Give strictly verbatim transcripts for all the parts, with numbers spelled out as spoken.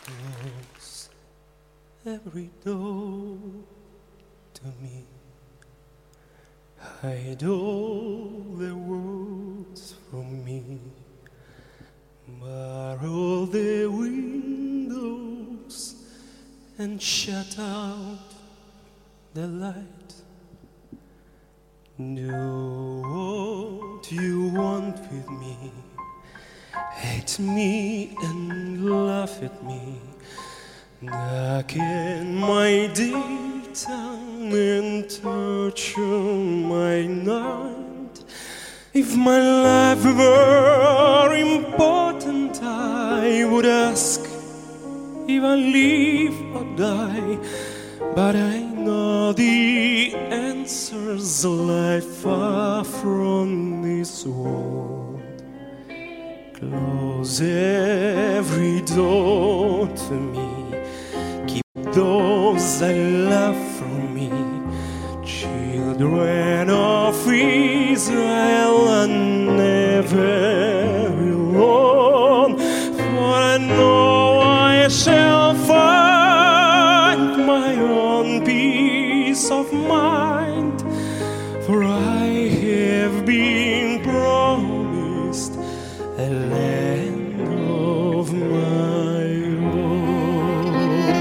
Close every door to me. Hide all the words from me. Bar all the windows and shut out the light. Do what you want with me. Hate me and laugh at me. Darken my daytime and torture my night. If my life were important, I would ask if I live or die. But I know the answers lie far from this world. Close every door to me. Keep those I love from me. Children of Israel are never alone. For I know I shall find my own peace of mind. For I have been promised a land of my own.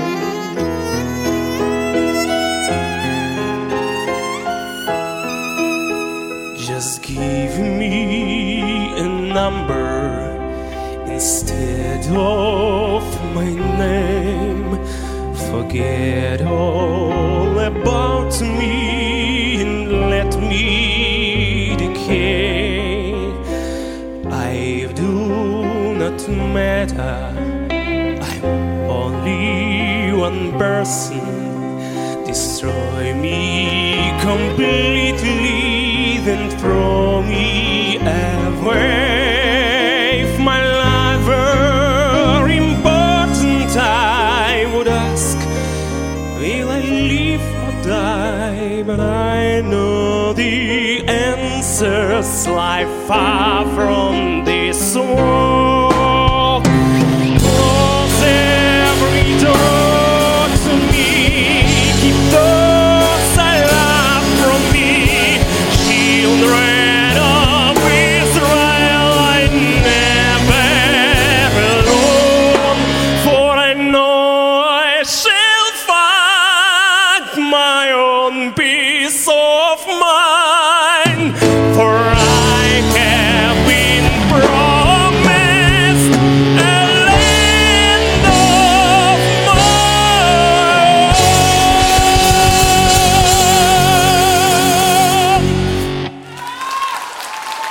Just give me a number instead of my name. Forget all about me and let me decay. I do not matter. I'm only one person. Destroy me completely, then throw me away. If my life were important, I would ask, will I live or die? But I know the answers lie far from this world.